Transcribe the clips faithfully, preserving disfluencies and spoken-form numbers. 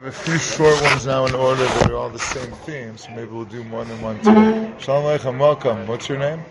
A few short ones now in order that are all the same theme, so maybe we'll do more than one today. Shalom Aleichem, welcome. What's your name?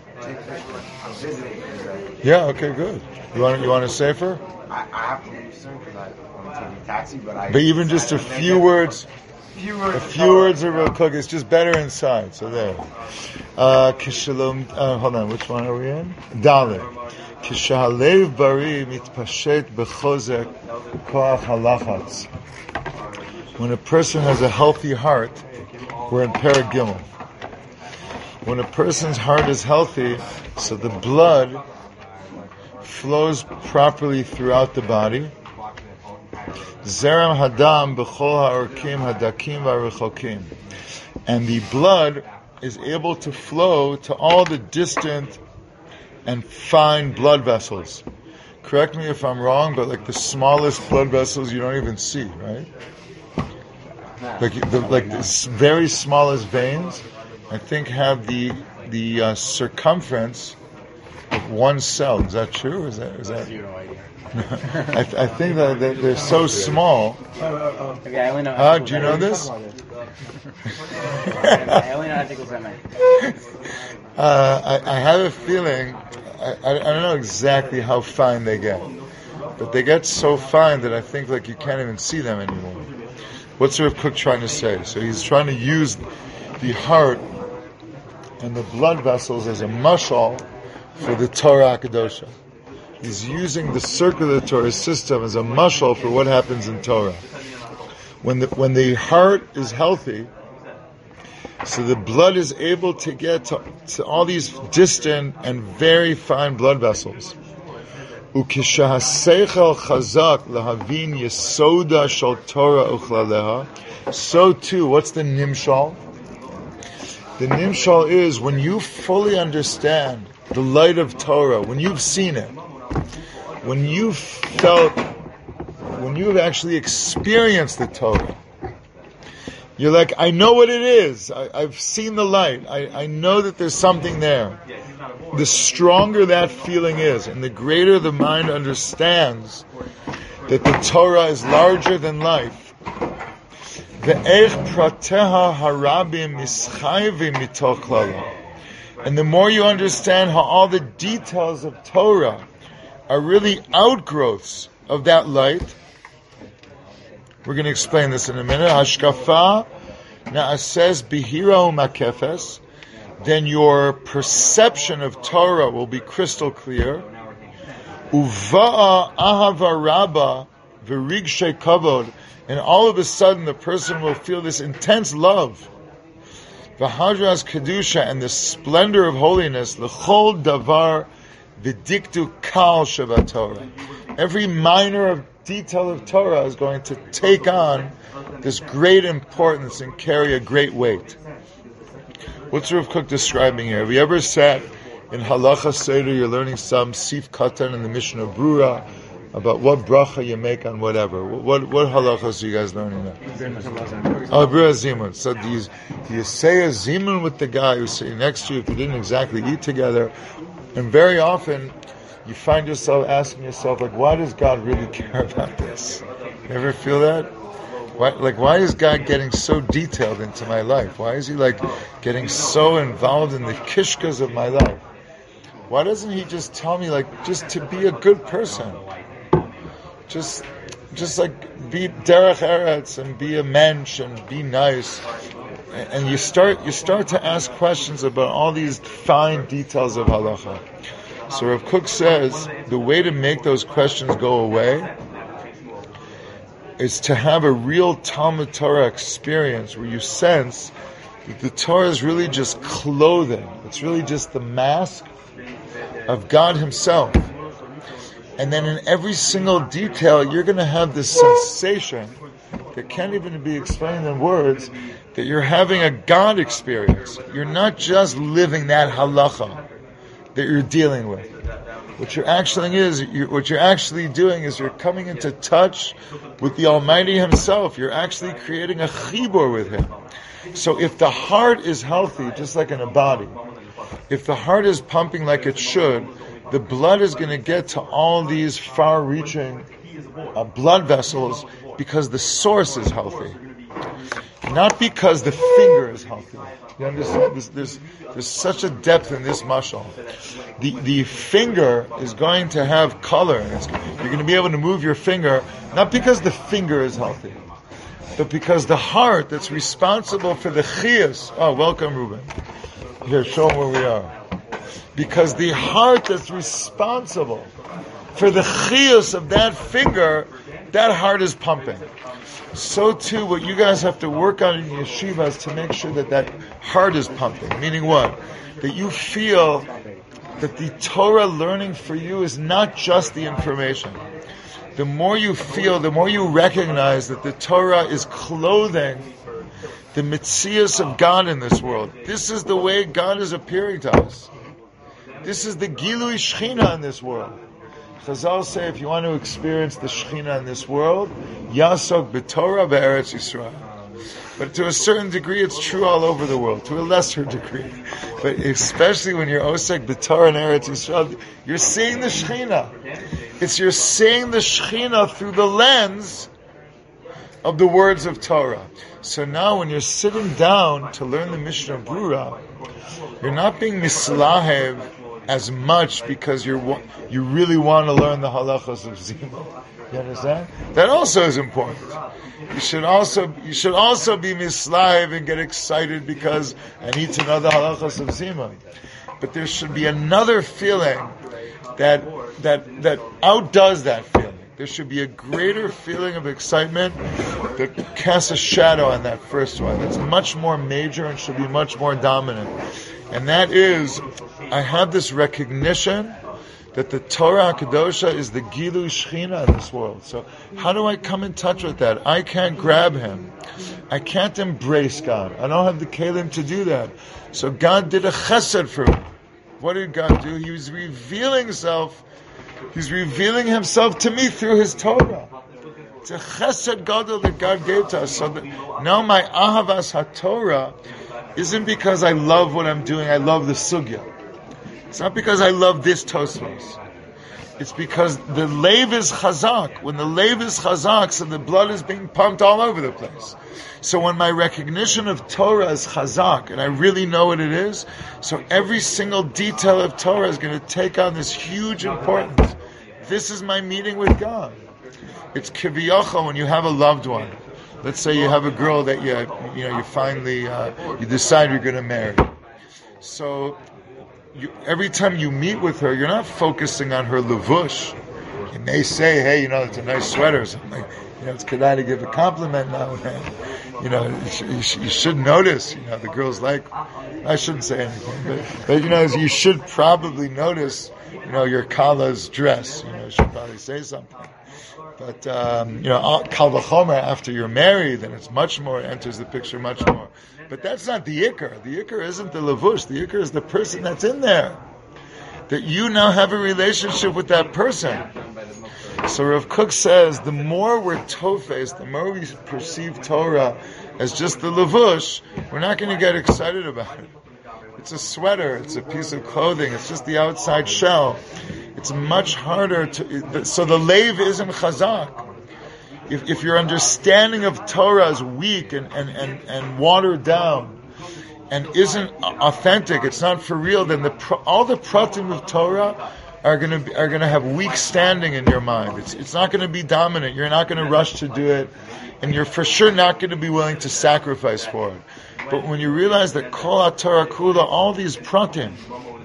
Yeah, okay, good. You want you want a sefer? I, I have to leave soon because I want to take a taxi, but I... But even just a few words, a few words are real quick. It's just better inside, so there. Uh, Kishalom, uh, hold on, which one are we in? Dalet. Kishahalev bari mitpashet bechozek koach halachatz. When a person has a healthy heart, we're in Perek Gimel. When a person's heart is healthy, so the blood flows properly throughout the body. Zeram hadam b'chol ha'orkim hadakim v'arechokim. And the blood is able to flow to all the distant and fine blood vessels. Correct me if I'm wrong, but like the smallest blood vessels you don't even see, right? Like the like the very smallest veins, I think have the the uh, circumference of one cell. Is that true? Is that is that? I, th- I think that, that they're so small. Okay, I only know. Ah, do you know this? I only know articles I make. Uh, I, I have a feeling. I, I, I don't know exactly how fine they get, but they get so fine that I think like you can't even see them anymore. What's Rav Kook trying to say? So he's trying to use the heart and the blood vessels as a mashal for the Torah Kedosha. He's using the circulatory system as a mashal for what happens in Torah. When the when the heart is healthy, so the blood is able to get to, to all these distant and very fine blood vessels. Ukishahaseichel chazak lahavin yesoda shel Torah uchlaleha. So too, what's the nimshal? The nimshal is when you fully understand the light of Torah, when you've seen it, when you've felt, when you've actually experienced the Torah. You're like, I know what it is. I, I've seen the light. I, I know that there's something there. The stronger that feeling is, and the greater the mind understands that the Torah is larger than life. And the more you understand how all the details of Torah are really outgrowths of that light. We're going to explain this in a minute. Hashkafa na'asez bihira u'makefes. Then your perception of Torah will be crystal clear. Uva'a ahava rabba v'rigshay kavod. And all of a sudden the person will feel this intense love. V'hadras kedusha, and the splendor of holiness. L'chol davar v'diktu kal shevat Torah. Every minor of detail of Torah is going to take on this great importance and carry a great weight. What's Rav Kook describing here? Have you ever sat in Halacha Seder, you're learning some Sif Katan in the Mishnah Brura about what bracha you make on whatever? What what halachas are you guys learning now? Oh, Brura Zimun. So do you, do you say a Zimun with the guy who's sitting next to you if you didn't exactly eat together? And very often you find yourself asking yourself, like, why does God really care about this? You ever feel that? Why, like, why is God getting so detailed into my life? Why is He, like, getting so involved in the kishkas of my life? Why doesn't He just tell me, like, just to be a good person? Just, just like, be derech eretz and be a mensch and be nice. And you start, you start to ask questions about all these fine details of halacha. So Rav Kook says the way to make those questions go away is to have a real Talmud Torah experience where you sense that the Torah is really just clothing. It's really just the mask of God Himself. And then in every single detail, you're going to have this sensation that can't even be explained in words, that you're having a God experience. You're not just living that halacha that you're dealing with. What you're actually is, you, what you're actually doing is you're coming into touch with the Almighty Himself. You're actually creating a chibur with Him. So if the heart is healthy, just like in a body, if the heart is pumping like it should, the blood is going to get to all these far-reaching uh, blood vessels because the source is healthy, not because the finger is healthy. You understand? There's, there's, there's such a depth in this mashal. The the finger is going to have color. It's, you're going to be able to move your finger, not because the finger is healthy, but because the heart that's responsible for the chiyus. Oh, welcome, Reuben. Here, show them where we are. Because the heart that's responsible for the chiyus of that finger, that heart is pumping. So too, what you guys have to work on in yeshiva is to make sure that that heart is pumping. Meaning what? That you feel that the Torah learning for you is not just the information. The more you feel, the more you recognize that the Torah is clothing the mitzias of God in this world. This is the way God is appearing to us. This is the Gilui Shechina in this world. Chazal say, if you want to experience the Shechina in this world, Yasok b'Torah be'eretz Yisrael. But to a certain degree, it's true all over the world. To a lesser degree, but especially when you're Osek b'Torah and Eretz Yisrael, you're seeing the Shechina. It's you're seeing the Shechina through the lens of the words of Torah. So now, when you're sitting down to learn the Mishnah Brura, you're not being mislahev as much because you're you really want to learn the halachos of Zima. You understand? That also is important. You should also you should also be mislahev and get excited because I need to know the halachos of Zima. But there should be another feeling that that that outdoes that feeling. There should be a greater feeling of excitement that casts a shadow on that first one. That's much more major and should be much more dominant. And that is, I have this recognition that the Torah HaKadosha is the Gilui Shechina in this world. So how do I come in touch with that? I can't grab him. I can't embrace God. I don't have the kelim to do that. So God did a chesed for me. What did God do? He was revealing himself. He's revealing himself to me through his Torah. It's a chesed gadol that God gave to us. So that now my ahavas haTorah isn't because I love what I'm doing. I love the sugya. It's not because I love this Tosfos. It's because the leiv is chazak. When the leiv is chazak, so the blood is being pumped all over the place. So when my recognition of Torah is chazak, and I really know what it is, so every single detail of Torah is going to take on this huge importance. This is my meeting with God. It's kiviyachol when you have a loved one. Let's say you have a girl that you, you know, you finally, uh, you decide you're going to marry. So, you, every time you meet with her, you're not focusing on her levush. You may say, hey, you know, it's a nice sweater or something. You know, it's kedai to give a compliment now and then. You know, you, sh- you, sh- you should notice, you know, the girl's like, I shouldn't say anything, but, but you know, you should probably notice, you know, your kala's dress. You know, you should probably say something. But, um, you know, kal v'chomer, after you're married, then it's much more, it enters the picture much more. But that's not the ikar. The ikar isn't the levush. The ikar is the person that's in there. That you now have a relationship with that person. So Rav Kook says, the more we're tofes, the more we perceive Torah as just the levush, we're not going to get excited about it. It's a sweater, it's a piece of clothing, it's just the outside shell. It's much harder to, so the leiv isn't chazak. If, if your understanding of Torah is weak and, and, and, and watered down and isn't authentic, it's not for real, then the all the pratim of Torah are going to are going to have weak standing in your mind. It's it's not going to be dominant. You're not going to rush to do it, and you're for sure not going to be willing to sacrifice for it. But when you realize that Kol HaTorah Kula, all these pratim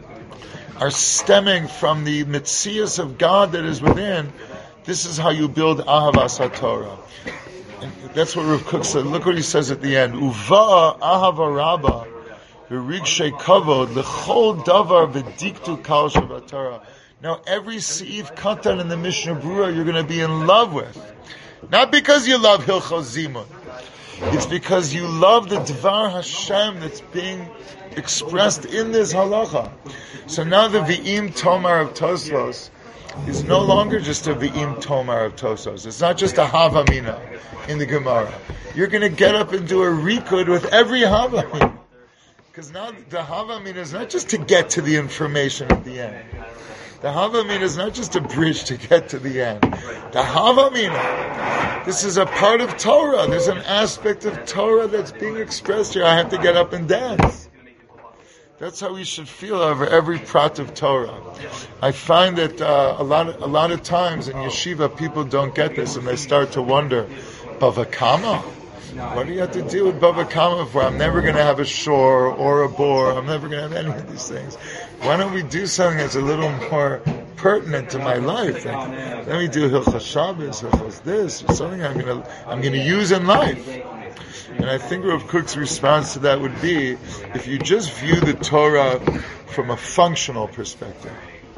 are stemming from the mitzias of God that is within, this is how you build ahavas haTorah. And that's what Rav Kook said. Look what he says at the end. Uva ahava rabba v'rigshay kavod l'chol davar v'diktu kal shav. Now every seif katan in the Mishnah Brura you're going to be in love with. Not because you love Hilchos Zimun. It's because you love the Dvar Hashem that's being expressed in this halacha. So now the V'im Tomar of Tosfos is no longer just a V'im Tomar of Tosfos. It's not just a Havamina in the Gemara. You're going to get up and do a Rikud with every Havamina. Because now the Havamina is not just to get to the information at the end. The Havamina is not just a bridge to get to the end. The Havamina, this is a part of Torah. There's an aspect of Torah that's being expressed here. I have to get up and dance. That's how we should feel over every prat of Torah. I find that uh, a lot of, a lot of times in yeshiva people don't get this and they start to wonder, Bava Kama? What do you have to deal with Bava Kama for? I'm never going to have a shore or a bore. I'm never going to have any of these things. Why don't we do something that's a little more pertinent to my life? Like, let me do Hilchas Shabbos, Hilchas this, or something I'm going to I'm going to use in life. And I think Rav Kook's response to that would be, if you just view the Torah from a functional perspective,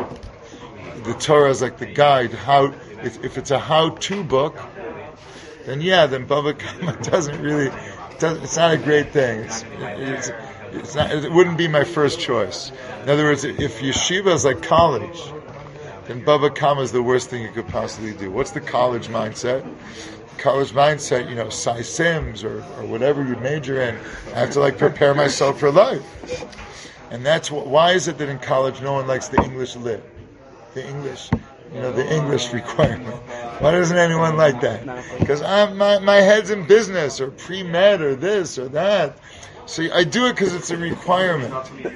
the Torah is like the guide. How if, if it's a how-to book, then yeah, then Bava Kama doesn't really, doesn't, it's not a great thing. It's, it's, it's not, it wouldn't be my first choice. In other words, if yeshiva is like college, then Bava Kama is the worst thing you could possibly do. What's the college mindset? College mindset, you know, Sci Sims or, or whatever you major in. I have to like prepare myself for life. And that's what, why is it that in college no one likes the English lit? The English, you know, the English requirement. Why doesn't anyone like that? Because I'm my, my head's in business or pre-med or this or that. So I do it because it's a requirement.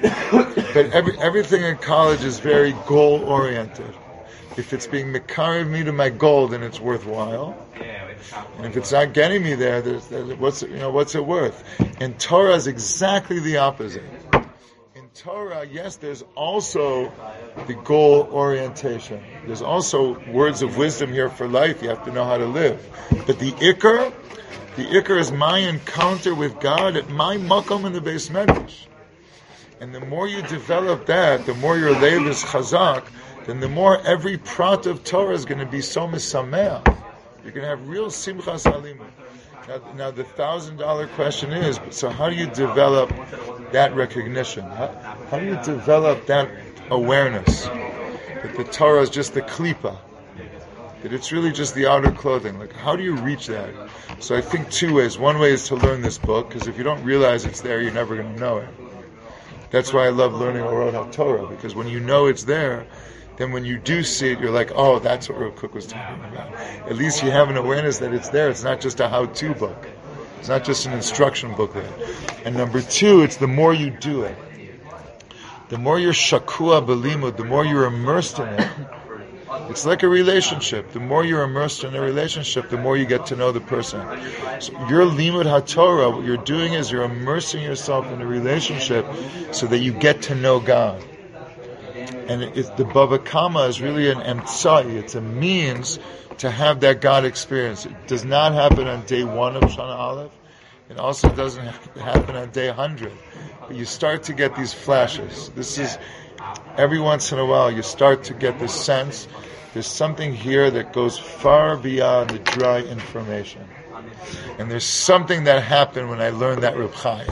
But every, everything in college is very goal-oriented. If it's being mekarev me to my goal, then it's worthwhile. And if it's not getting me there, there's, there's, what's it, you know what's it worth? And Torah is exactly the opposite. In Torah, yes, there's also the goal orientation. There's also words of wisdom here for life. You have to know how to live. But the ikar, the ikar is my encounter with God at my makom in the Beis Medrash. And the more you develop that, the more your leiv is chazak, then the more every prat of Torah is going to be so misameach. You're going to have real simchas halimud. Now, now the thousand dollar question is, so how do you develop that recognition? How, how do you develop that awareness that the Torah is just the klipa, that it's really just the outer clothing? Like, how do you reach that? So I think two ways. One way is to learn this book, because if you don't realize it's there, you're never going to know it. That's why I love learning Orot HaTorah, because when you know it's there, then when you do see it, you're like, oh, that's what Rav Kook was talking about. At least you have an awareness that it's there. It's not just a how-to book. It's not just an instruction booklet. And number two, it's the more you do it. The more you're shakua b'limud, the more you're immersed in it. It's like a relationship. The more you're immersed in a relationship, the more you get to know the person. So your limud haTorah, what you're doing is you're immersing yourself in a relationship so that you get to know God. And it's, the Bava Kama is really an emtsai. It's a means to have that God experience. It does not happen on day one of Shana Aleph. It also doesn't happen on day one hundred. But you start to get these flashes. This is, every once in a while, you start to get this sense there's something here that goes far beyond the dry information. And there's something that happened when I learned that Reb Chaim.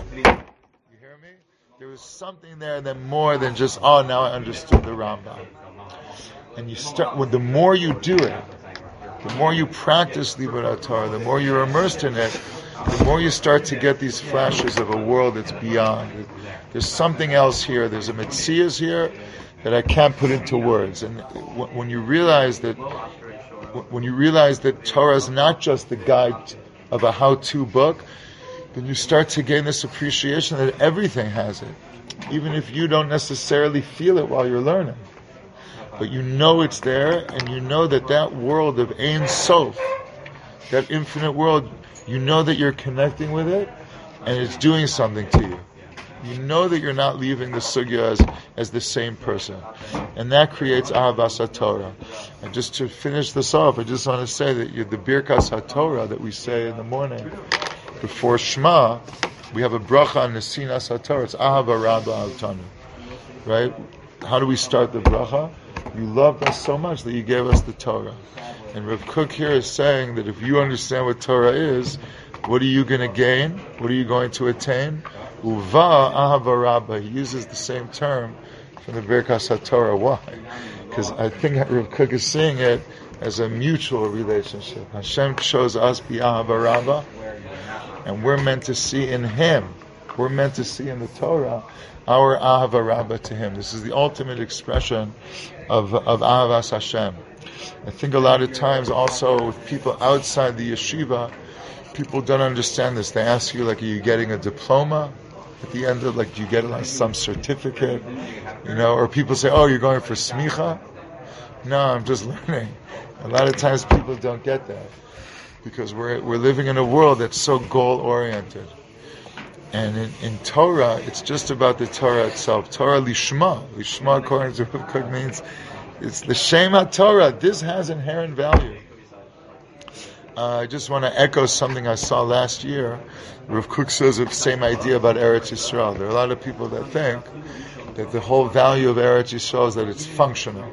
There was something there that more than just, oh, now I understood the Rambam. And you start, well, the more you do it, the more you practice Limud HaTorah, the more you're immersed in it, the more you start to get these flashes of a world that's beyond. There's something else here. There's a Metzias here that I can't put into words. And when you realize that, when you realize that Torah is not just the guide of a how-to book, then you start to gain this appreciation that everything has it, even if you don't necessarily feel it while you're learning. But you know it's there, and you know that that world of Ein Sof, that infinite world, you know that you're connecting with it, and it's doing something to you. You know that you're not leaving the sugya as, as the same person. And that creates Ahavas HaTorah. And just to finish this off, I just want to say that you, the Birkas HaTorah that we say in the morning, before Shema, we have a bracha on Nesinas HaTorah. It's Ahava Rabba Avtanu. Right? How do we start the bracha? You loved us so much that you gave us the Torah. And Rav Kook here is saying that if you understand what Torah is, what are you going to gain? What are you going to attain? Uva Ahava Rabba. He uses the same term from the Birkas HaTorah. Why? Because I think Rav Kook is seeing it as a mutual relationship. Hashem shows us Bi Ahava Rabba, and we're meant to see in Him we're meant to see in the Torah our Ahava Rabbah to Him. This is the ultimate expression of of Ahavas Hashem. I think a lot of times also with people outside the yeshiva, people don't understand this. They ask you, like, are you getting a diploma at the end of, like, do you get like some certificate? You know, or people say, oh, you're going for smicha? No, I'm just learning. A lot of times people don't get that because we're we're living in a world that's so goal oriented. And in, in Torah, it's just about the Torah itself. Torah lishma. Lishma, according to Rav Kook, means it's the Shema Torah. This has inherent value. Uh, I just want to echo something I saw last year. Rav Kook says the same idea about Eretz Yisrael. There are a lot of people that think that the whole value of Eretz Yisrael is that it's functional.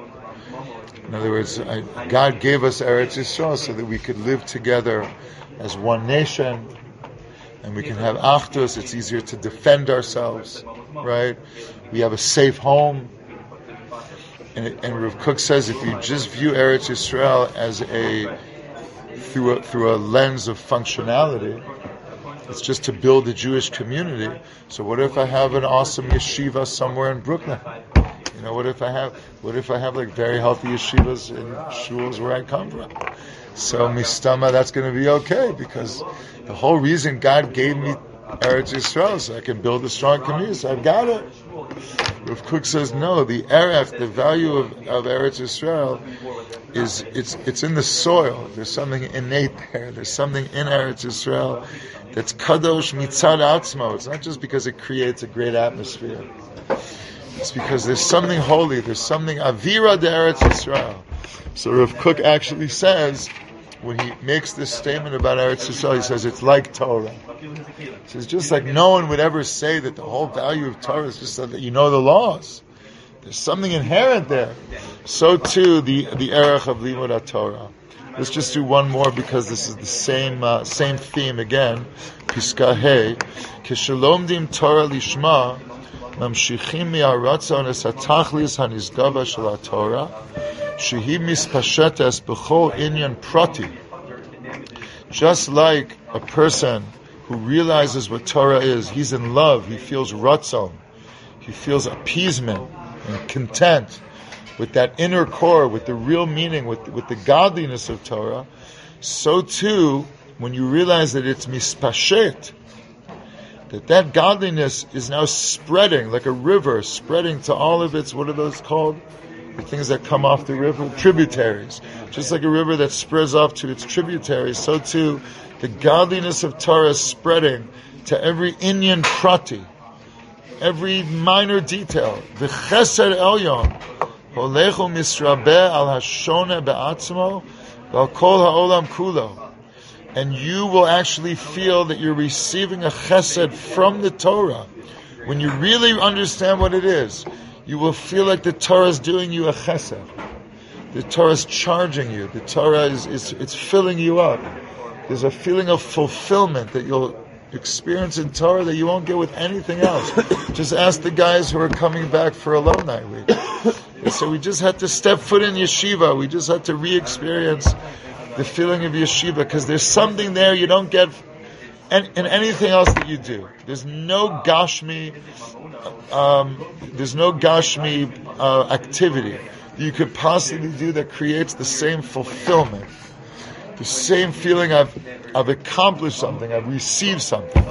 In other words, I, God gave us Eretz Yisrael so that we could live together as one nation, and we can have achdus. It's easier to defend ourselves, right? We have a safe home. And, it, and Rav Kook says if you just view Eretz Yisrael as a through a, through a lens of functionality, it's just to build a Jewish community. So what if I have an awesome yeshiva somewhere in Brooklyn? You know, what if I have what if I have like very healthy yeshivas in shuls where I come from? So mistama, that's going to be okay, because the whole reason God gave me Eretz Yisrael so I can build a strong community. So I've got it. Rav Kook says no. The erech, the value of, of Eretz Yisrael is it's it's in the soil. There's something innate there. There's something in Eretz Yisrael that's kadosh mitzad atzmo. It's not just because it creates a great atmosphere. It's because there's something holy. There's something avira de Eretz Yisrael. So Rav Kook actually says, when he makes this statement about Eretz Yisrael, he says it's like Torah. He says just like no one would ever say that the whole value of Torah is just that you know the laws. There's something inherent there. So too the the erech of Limud Torah. Let's just do one more because this is the same uh, same theme again. Piska Hey, Kishalomdim Torah Lishma. ממשיכים מהרצון את התכלית הנשגבה של התורה, שהיא מתפשטת בכל עניין פרטי. Just like a person who realizes what Torah is, he's in love, he feels ratzon, he feels appeasement and content with that inner core, with the real meaning, with, with the godliness of Torah. So too, when you realize that it's mispashet, that that godliness is now spreading like a river, spreading to all of its, what are those called? The things that come off the river? Tributaries. Just like a river that spreads off to its tributaries, so too the godliness of Torah is spreading to every inyan prati, every minor detail. The chesed elyon, holechu misrabeh al hashone be'atzmo, v'al kol ha'olam kulo. And you will actually feel that you're receiving a chesed from the Torah. When you really understand what it is, you will feel like the Torah is doing you a chesed. The Torah is charging you. The Torah is, is it's filling you up. There's a feeling of fulfillment that you'll experience in Torah that you won't get with anything else. Just ask the guys who are coming back for Alumni Week. So we just had to step foot in yeshiva. We just had to re-experience the feeling of yeshiva, because there's something there you don't get in, in anything else that you do. There's no gashmi, um, there's no gashmi uh, activity that you could possibly do that creates the same fulfillment, the same feeling I've I've accomplished something, I've received something.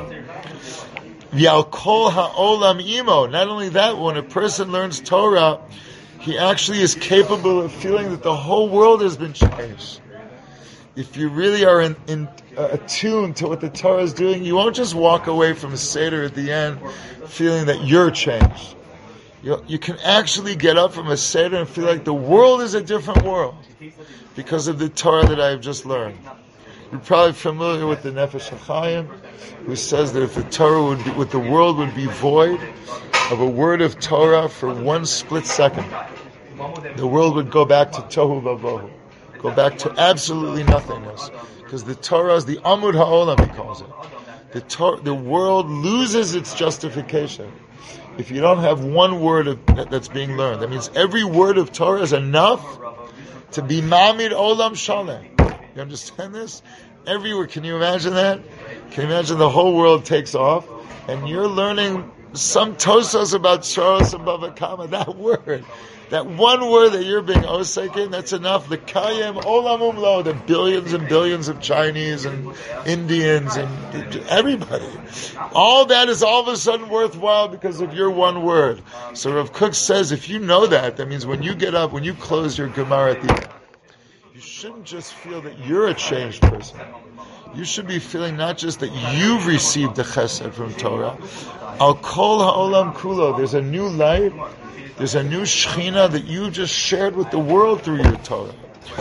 V'al kol ha'olam imo. Not only that, when a person learns Torah, he actually is capable of feeling that the whole world has been changed. If you really are in, in uh, attuned to what the Torah is doing, you won't just walk away from a Seder at the end feeling that you're changed. You, you can actually get up from a Seder and feel like the world is a different world because of the Torah that I've just learned. You're probably familiar with the Nefesh HaChaim, who says that if the Torah would be, with the world would be void of a word of Torah for one split second, the world would go back to Tohu Vavohu. Go back to absolutely nothingness, because the Torah is the Amud Ha'olam, he calls it. The Torah, the world loses its justification if you don't have one word of, that, that's being learned. That means every word of Torah is enough to be Mamid Olam Shalem. You understand this? Every word. Can you imagine that? Can you imagine the whole world takes off and you're learning some Tosas about Tzoros and Bava Kama, that word, that one word that you're being osek in, that's enough. The Kayem Olam Umlo, the billions and billions of Chinese and Indians and everybody. All that is all of a sudden worthwhile because of your one word. So Rav Kook says, if you know that, that means when you get up, when you close your Gemara at the end, you shouldn't just feel that you're a changed person. You should be feeling not just that you've received the chesed from Torah. Al kol ha'olam kulo, there's a new light, there's a new shechina that you just shared with the world through your Torah.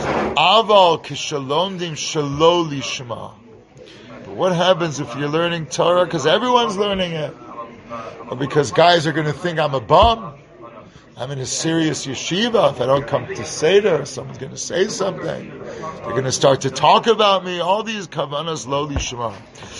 Aval kishalomdim shalo lishma. But what happens if you're learning Torah because everyone's learning it? Or because guys are going to think I'm a bum? I'm in a serious yeshiva. If I don't come to Seder, someone's going to say something. They're going to start to talk about me. All these kavanas lo lishma.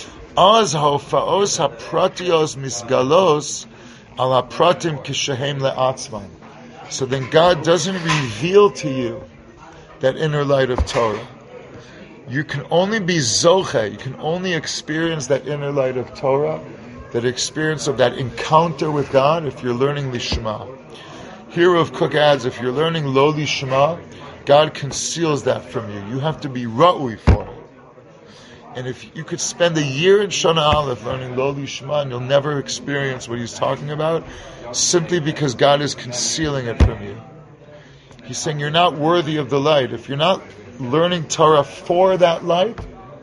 Az ha'ofaos ha'pratios misgalos al ha'pratim kishehem le'atzman. So then God doesn't reveal to you that inner light of Torah. You can only be zoche, you can only experience that inner light of Torah, that experience of that encounter with God if you're learning Lishma. Here Rav Kook adds, if you're learning Lo Lishma, God conceals that from you. You have to be ra'ui for it. And if you could spend a year in Shana Aleph learning Lo Lishma, and you'll never experience what he's talking about, simply because God is concealing it from you. He's saying you're not worthy of the light. If you're not learning Torah for that light,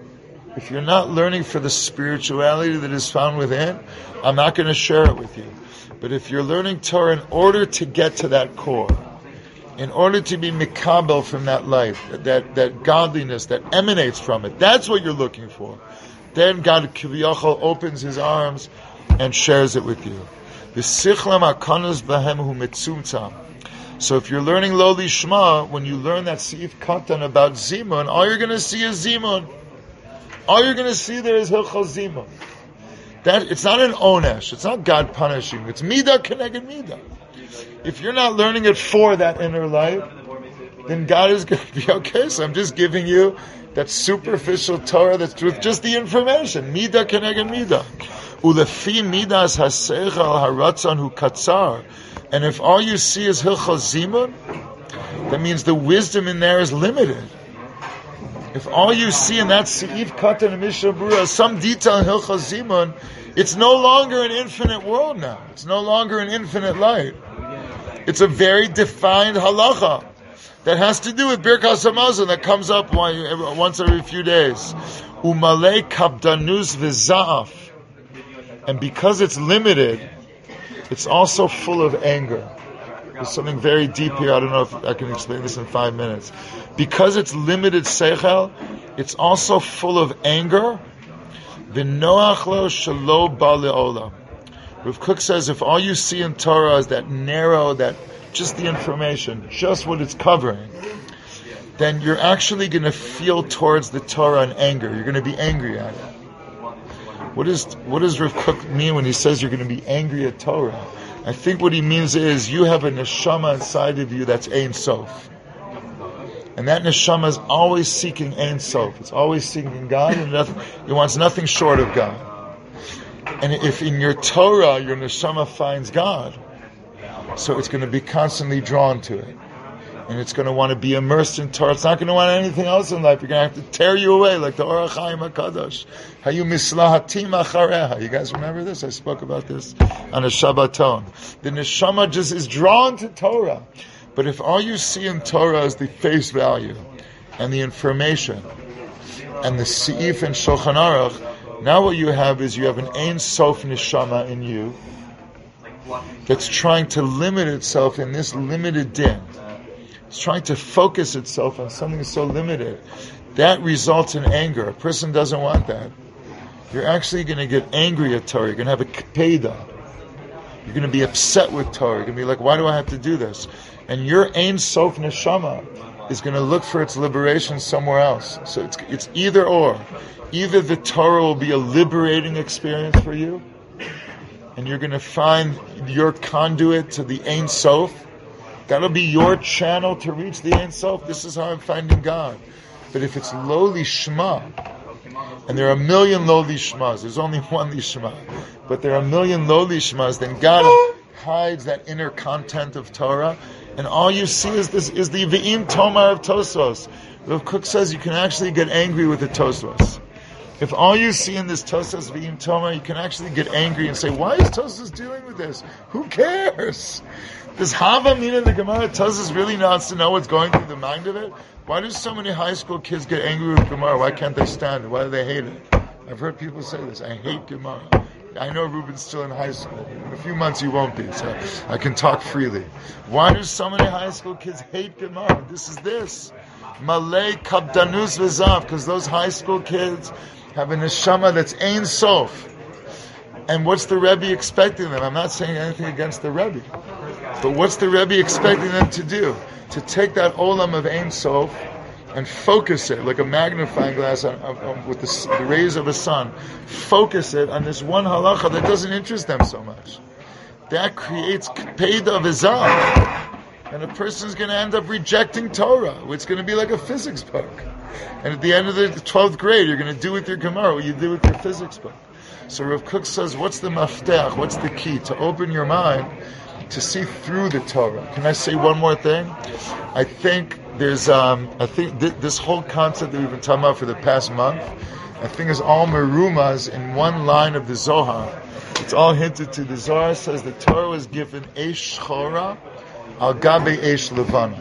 if you're not learning for the spirituality that is found within, I'm not going to share it with you. But if you're learning Torah in order to get to that core, in order to be mikabel from that light, that, that godliness that emanates from it, that's what you're looking for. Then God kiviyachol opens his arms and shares it with you. V'sichlam hakanas b'hem hu mitzumtzam. So if you're learning Lo Lishma, when you learn that Seif Katan about Zimun, all you're going to see is Zimun. All you're going to see there is Hilchos Zimun. That, it's not an onesh. It's not God punishing. It's Midah Keneged Midah. If you're not learning it for that inner light, then God is going to be okay. So I'm just giving you that superficial Torah that's with just the information. Midah Keneged Midah. Ulefi Midas Haseichel Haratzon Hu Katzar. And if all you see is Hilchos Zimun, that means the wisdom in there is limited. If all you see in that Seif Katan and Mishnah Berurah is some detail in Hilchos Zimun, it's no longer an infinite world now. It's no longer an infinite light. It's a very defined halacha that has to do with Birkas Hamazon that comes up once every few days. Umalei kabdanus v'za'af. And because it's limited, it's also full of anger. There's something very deep here. I don't know if I can explain this in five minutes. Because it's limited seichel, it's also full of anger. V'noach lo shelo ba le'olam. Rav Kook says if all you see in Torah is that narrow, that just the information, just what it's covering, then you're actually going to feel towards the Torah in anger. You're going to be angry at it. What is what does Rav Kook mean when he says you're going to be angry at Torah? I think what he means is you have a neshama inside of you that's Ein Sof. And that neshama is always seeking Ein Sof. It's always seeking God, and nothing, it wants nothing short of God. And if in your Torah your neshama finds God, so it's going to be constantly drawn to it. And it's going to want to be immersed in Torah. It's not going to want anything else in life. You're going to have to tear you away, like the Orach Chaim HaKadosh. Hayu mislahatim achareha. You guys remember this? I spoke about this on a Shabbaton. The neshama just is drawn to Torah. But if all you see in Torah is the face value and the information and the Seif and Shulchan Aruch, now what you have is you have an Ein Sof neshama in you that's trying to limit itself in this limited din. It's trying to focus itself on something so limited. That results in anger. A person doesn't want that. You're actually going to get angry at Torah. You're going to have a kpeda. You're going to be upset with Torah. You're going to be like, why do I have to do this? And your Ein Sof Neshama is going to look for its liberation somewhere else. So it's, it's either or. Either the Torah will be a liberating experience for you, and you're going to find your conduit to the Ein Sof. That'll be your channel to reach the Ein Sof. This is how I'm finding God. But if it's Lo Lishma, and there are a million lo lishmas, there's only one lishma, but there are a million lo lishmas, then God hides that inner content of Torah, and all you see is this is the Ve'im Tomar of Tosfos. Rav Kook says you can actually get angry with the Tosfos. If all you see in this Tosfos Ve'im Tomar, you can actually get angry and say, why is Tosfos dealing with this? Who cares? Does Hava mean in the Gemara? Tosfos really wants to know what's going through the mind of it? Why do so many high school kids get angry with Gemara? Why can't they stand it? Why do they hate it? I've heard people say this. I hate Gemara. I know Ruben's still in high school. In a few months he won't be, so I can talk freely. Why do so many high school kids hate Gemara? This is this. Malay kabdanus v'zav, because those high school kids have a neshama that's Ein Sof. And what's the Rebbe expecting them? I'm not saying anything against the Rebbe. But what's the Rebbe expecting them to do? To take that olam of Ein Sof and focus it like a magnifying glass on, on, on, with the, the rays of the sun. Focus it on this one halacha that doesn't interest them so much. That creates peda v'zav. And a person's going to end up rejecting Torah. It's going to be like a physics book. And at the end of the twelfth grade, you're going to do with your Gemara what you do with your physics book. So Rav Kook says, what's the maftech? What's the key to open your mind to see through the Torah? Can I say one more thing? I think there's, um, I think th- this whole concept that we've been talking about for the past month, I think is all merumas in one line of the Zohar. It's all hinted to. The Zohar says the Torah was given Eish Chora al gabe Eish Levana.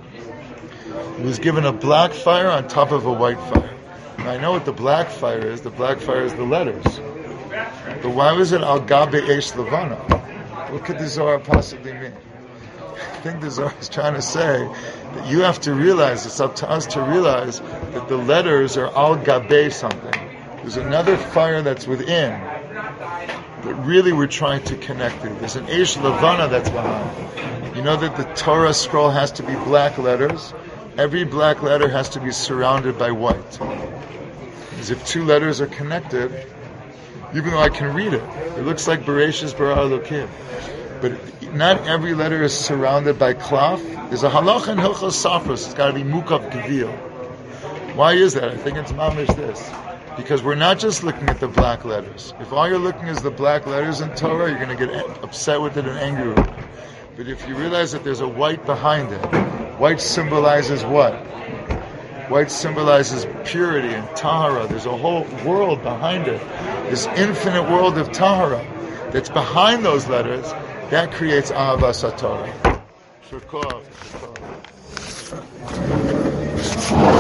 It was given a black fire on top of a white fire. Now I know what the black fire is. The black fire is the letters. But why was it al gabe Eish Levana? What could the Zohar possibly mean? I think the Zohar is trying to say that you have to realize, it's up to us to realize that the letters are al gabe something. There's another fire that's within that really we're trying to connect to. There's an Eish Levana that's behind. You know that the Torah scroll has to be black letters. Every black letter has to be surrounded by white. As if two letters are connected, even though I can read it. It looks like Bereshis Bara Elokim. But not every letter is surrounded by cloth. There's a halacha in Hilchos Safros. It's got to be Mukav Gevil. Why is that? I think it's mamish this. Because we're not just looking at the black letters. If all you're looking is the black letters in Torah, you're going to get upset with it and angry with it. But if you realize that there's a white behind it, white symbolizes what? White symbolizes purity and tahara. There's a whole world behind it. This infinite world of tahara that's behind those letters, that creates Ahavas HaTorah.